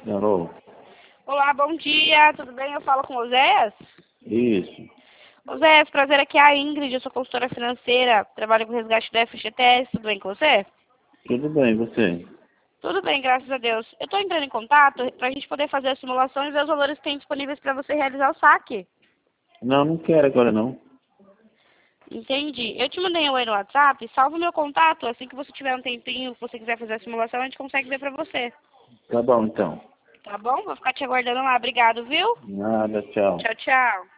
Alô? Olá, bom dia, tudo bem? Eu falo com o Oséias? Isso. Oséias, prazer, aqui é a Ingrid, eu sou consultora financeira, trabalho com resgate da FGTS, tudo bem com você? Tudo bem, você? Tudo bem, graças a Deus. Eu estou entrando em contato para a gente poder fazer a simulação e ver os valores que tem disponíveis para você realizar o saque. Não, não quero agora não. Entendi. Eu te mandei um oi no WhatsApp, salva o meu contato, assim que você tiver um tempinho, se você quiser fazer a simulação, a gente consegue ver para você. Tá bom então. Tá bom? Vou ficar te aguardando lá. Obrigado, viu? Nada, tchau. Tchau, tchau.